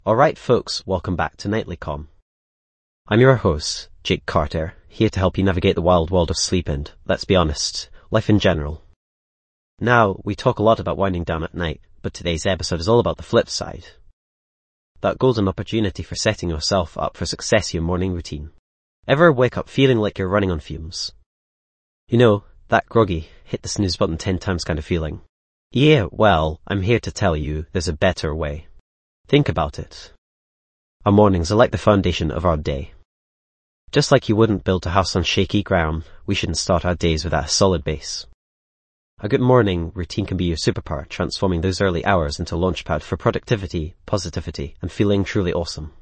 Alright folks, welcome back to Nightly Com. I'm your host, Jake Carter, here to help you navigate the wild world of sleep and, let's be honest, life in general. Now, we talk a lot about winding down at night, but today's episode is all about the flip side. That golden opportunity for setting yourself up for success in your morning routine. Ever wake up feeling like you're running on fumes? You know, that groggy, hit the snooze button 10 times kind of feeling. Yeah, well, I'm here to tell you there's a better way. Think about it. Our mornings are like the foundation of our day. Just like you wouldn't build a house on shaky ground, we shouldn't start our days without a solid base. A good morning routine can be your superpower, transforming those early hours into a launchpad for productivity, positivity, and feeling truly awesome.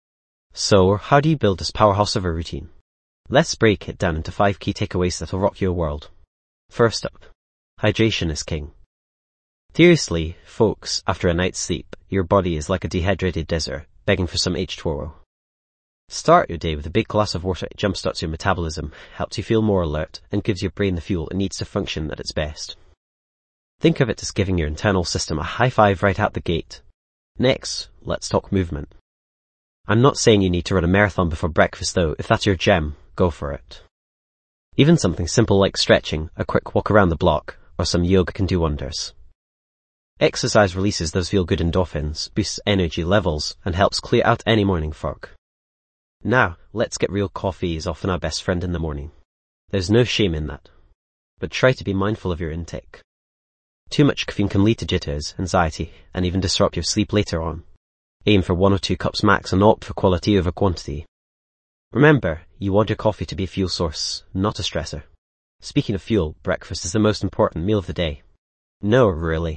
So, how do you build this powerhouse of a routine? Let's break it down into 5 key takeaways that'll rock your world. First up, hydration is king. Seriously, folks, after a night's sleep, your body is like a dehydrated desert, begging for some H2O. Start your day with a big glass of water. It jumpstarts your metabolism, helps you feel more alert, and gives your brain the fuel it needs to function at its best. Think of it as giving your internal system a high five right out the gate. Next, let's talk movement. I'm not saying you need to run a marathon before breakfast though. If that's your jam, go for it. Even something simple like stretching, a quick walk around the block, or some yoga can do wonders. Exercise releases those feel-good endorphins, boosts energy levels, and helps clear out any morning fog. Now, let's get real. Coffee is often our best friend in the morning. There's no shame in that. But try to be mindful of your intake. Too much caffeine can lead to jitters, anxiety, and even disrupt your sleep later on. Aim for 1 or 2 cups max and opt for quality over quantity. Remember, you want your coffee to be a fuel source, not a stressor. Speaking of fuel, breakfast is the most important meal of the day. No, really.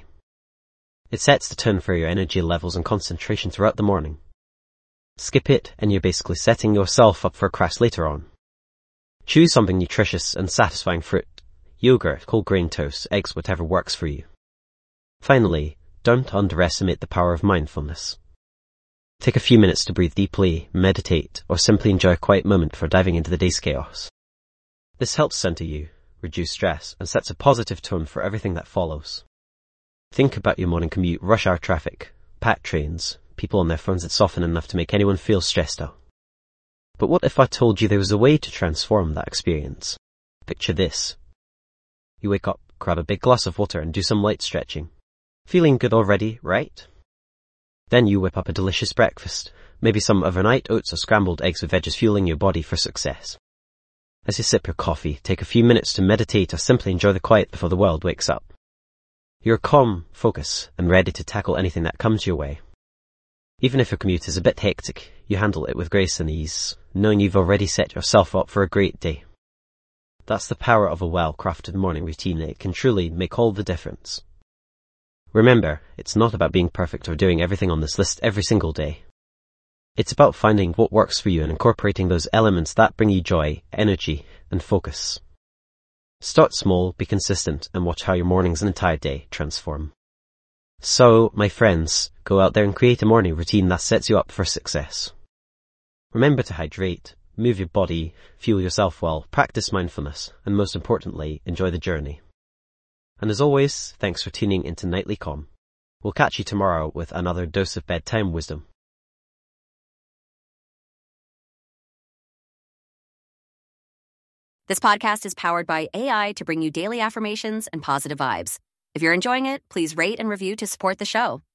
It sets the tone for your energy levels and concentration throughout the morning. Skip it, and you're basically setting yourself up for a crash later on. Choose something nutritious and satisfying: fruit, yogurt, whole grain toast, eggs, whatever works for you. Finally, don't underestimate the power of mindfulness. Take a few minutes to breathe deeply, meditate, or simply enjoy a quiet moment before diving into the day's chaos. This helps center you, reduce stress, and sets a positive tone for everything that follows. Think about your morning commute, rush hour traffic, packed trains, people on their phones. It's often enough to make anyone feel stressed out. But what if I told you there was a way to transform that experience? Picture this. You wake up, grab a big glass of water and do some light stretching. Feeling good already, right? Then you whip up a delicious breakfast, maybe some overnight oats or scrambled eggs with veggies, fueling your body for success. As you sip your coffee, take a few minutes to meditate or simply enjoy the quiet before the world wakes up. You're calm, focused, and ready to tackle anything that comes your way. Even if your commute is a bit hectic, you handle it with grace and ease, knowing you've already set yourself up for a great day. That's the power of a well-crafted morning routine. It can truly make all the difference. Remember, it's not about being perfect or doing everything on this list every single day. It's about finding what works for you and incorporating those elements that bring you joy, energy, and focus. Start small, be consistent, and watch how your mornings and entire day transform. So, my friends, go out there and create a morning routine that sets you up for success. Remember to hydrate, move your body, fuel yourself well, practice mindfulness, and most importantly, enjoy the journey. And as always, thanks for tuning into Nightly Com. We'll catch you tomorrow with another dose of bedtime wisdom. This podcast is powered by AI to bring you daily affirmations and positive vibes. If you're enjoying it, please rate and review to support the show.